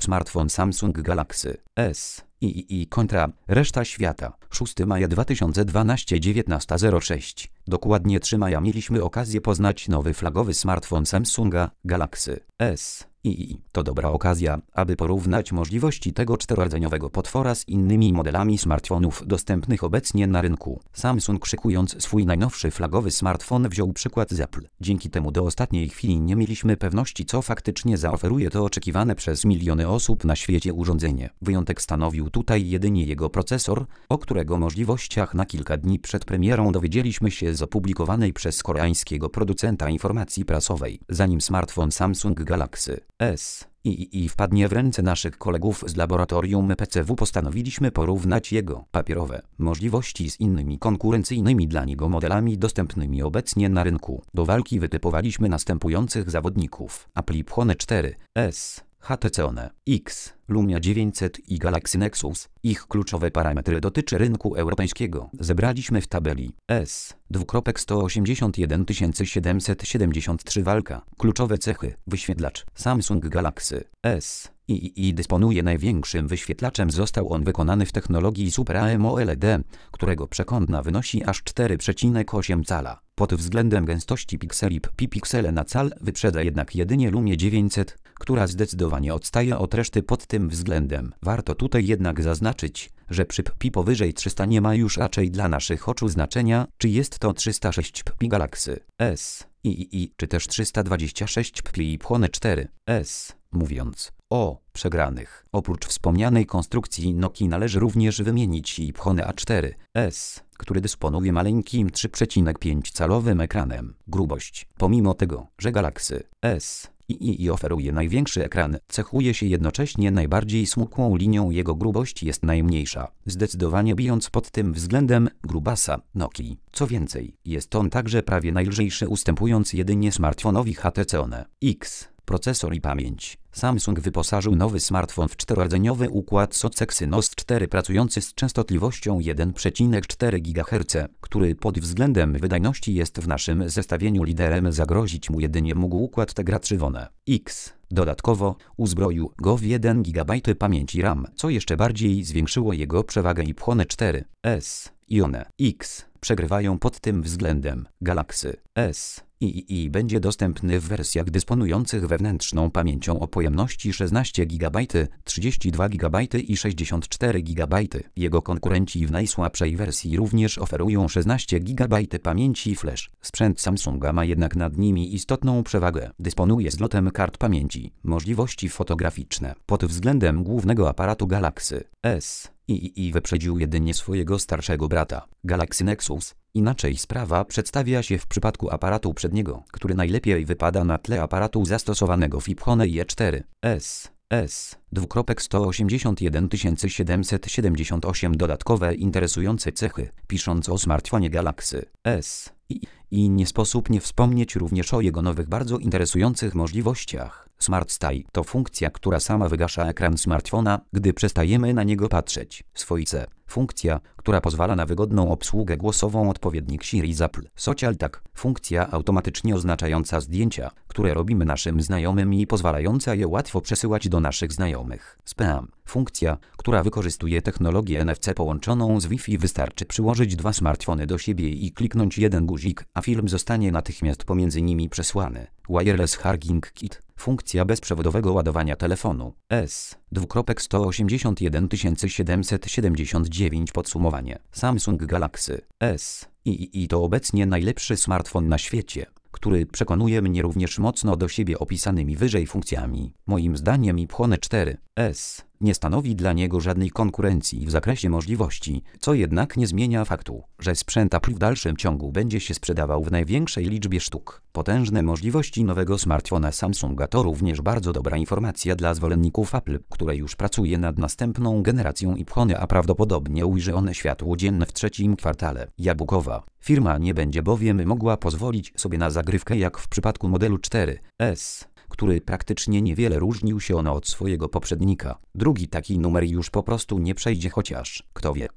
Smartfon Samsung Galaxy S i kontra reszta świata. 6 maja 2012, 19:06. Dokładnie 3 maja mieliśmy okazję poznać nowy flagowy smartfon Samsunga Galaxy S. To dobra okazja, aby porównać możliwości tego czterorodzenioego potwora z innymi modelami smartfonów dostępnych obecnie na rynku. Samsung, szykując swój najnowszy flagowy smartfon, wziął przykład z Apple. Dzięki temu do ostatniej chwili nie mieliśmy pewności, co faktycznie zaoferuje to oczekiwane przez miliony osób na świecie urządzenie. Wyjątek stanowił tutaj jedynie jego procesor, o którego możliwościach na kilka dni przed premierą dowiedzieliśmy się z opublikowanej przez koreańskiego producenta informacji prasowej. Zanim smartfon Samsung Galaxy S wpadnie w ręce naszych kolegów z laboratorium PCW, postanowiliśmy porównać jego papierowe możliwości z innymi konkurencyjnymi dla niego modelami dostępnymi obecnie na rynku. Do walki wytypowaliśmy następujących zawodników: Apple iPhone 4s, HTC One X, Lumia 900 i Galaxy Nexus. Ich kluczowe parametry dotyczy rynku europejskiego. Zebraliśmy w tabeli S:181 773 walka. Kluczowe cechy. Wyświetlacz. Samsung Galaxy S dysponuje największym wyświetlaczem. Został on wykonany w technologii Super AMOLED, którego przekątna wynosi aż 4,8 cala. Pod względem gęstości pikseli piksele na cal wyprzedza jednak jedynie Lumię 900, która zdecydowanie odstaje od reszty pod tym względem. Warto tutaj jednak zaznaczyć, że przy pi powyżej 300 nie ma już raczej dla naszych oczu znaczenia, czy jest to 306 pi Galaxy S czy też 326 pi iPhone 4s. Mówiąc o przegranych, oprócz wspomnianej konstrukcji Nokii należy również wymienić iPhone A4s, który dysponuje maleńkim 3,5-calowym ekranem. Grubość. Pomimo tego, że Galaxy S oferuje największy ekran, cechuje się jednocześnie najbardziej smukłą linią. Jego grubość jest najmniejsza, zdecydowanie bijąc pod tym względem grubasa Nokii. Co więcej, jest on także prawie najlżejszy, ustępując jedynie smartfonowi HTC One X. Procesor i pamięć. Samsung wyposażył nowy smartfon w czterorodzeniowy układ SoC Exynos 4 pracujący z częstotliwością 1,4 GHz, który pod względem wydajności jest w naszym zestawieniu liderem. Zagrozić mu jedynie mógł układ Tegra 3 One X. Dodatkowo uzbroił go w 1 GB pamięci RAM, co jeszcze bardziej zwiększyło jego przewagę. iPhone 4s i One X przegrywają pod tym względem. Galaxy S będzie dostępny w wersjach dysponujących wewnętrzną pamięcią o pojemności 16 GB, 32 GB i 64 GB. Jego konkurenci w najsłabszej wersji również oferują 16 GB pamięci flash. Sprzęt Samsunga ma jednak nad nimi istotną przewagę. Dysponuje zlotem kart pamięci. Możliwości fotograficzne. Pod względem głównego aparatu Galaxy S wyprzedził jedynie swojego starszego brata, Galaxy Nexus. Inaczej sprawa przedstawia się w przypadku aparatu przedniego, który najlepiej wypada na tle aparatu zastosowanego w iPhone 4s. 181 778. Dodatkowe interesujące cechy. Pisząc o smartfonie Galaxy S nie sposób nie wspomnieć również o jego nowych, bardzo interesujących możliwościach. Smart Stay to funkcja, która sama wygasza ekran smartfona, gdy przestajemy na niego patrzeć. Swoice. Funkcja, która pozwala na wygodną obsługę głosową, odpowiednik Siri z Apple. Social Tag. Funkcja automatycznie oznaczająca zdjęcia, które robimy naszym znajomym i pozwalająca je łatwo przesyłać do naszych znajomych. Spam. Funkcja, która wykorzystuje technologię NFC połączoną z Wi-Fi. Wystarczy przyłożyć dwa smartfony do siebie i kliknąć jeden guzik, a film zostanie natychmiast pomiędzy nimi przesłany. Wireless Charging Kit. Funkcja bezprzewodowego ładowania telefonu. S:181 779. Podsumowanie. Samsung Galaxy S to obecnie najlepszy smartfon na świecie, który przekonuje mnie również mocno do siebie opisanymi wyżej funkcjami. Moim zdaniem iPhone 4s nie stanowi dla niego żadnej konkurencji w zakresie możliwości, co jednak nie zmienia faktu, że sprzęt Apple w dalszym ciągu będzie się sprzedawał w największej liczbie sztuk. Potężne możliwości nowego smartfona Samsunga to również bardzo dobra informacja dla zwolenników Apple, które już pracuje nad następną generacją iPhone'a, a prawdopodobnie ujrzy one światło dzienne w trzecim kwartale. Jabłkowa. Firma nie będzie bowiem mogła pozwolić sobie na zagrywkę jak w przypadku modelu 4s, który praktycznie niewiele różnił się od swojego poprzednika. Drugi taki numer już po prostu nie przejdzie, chociaż, kto wie,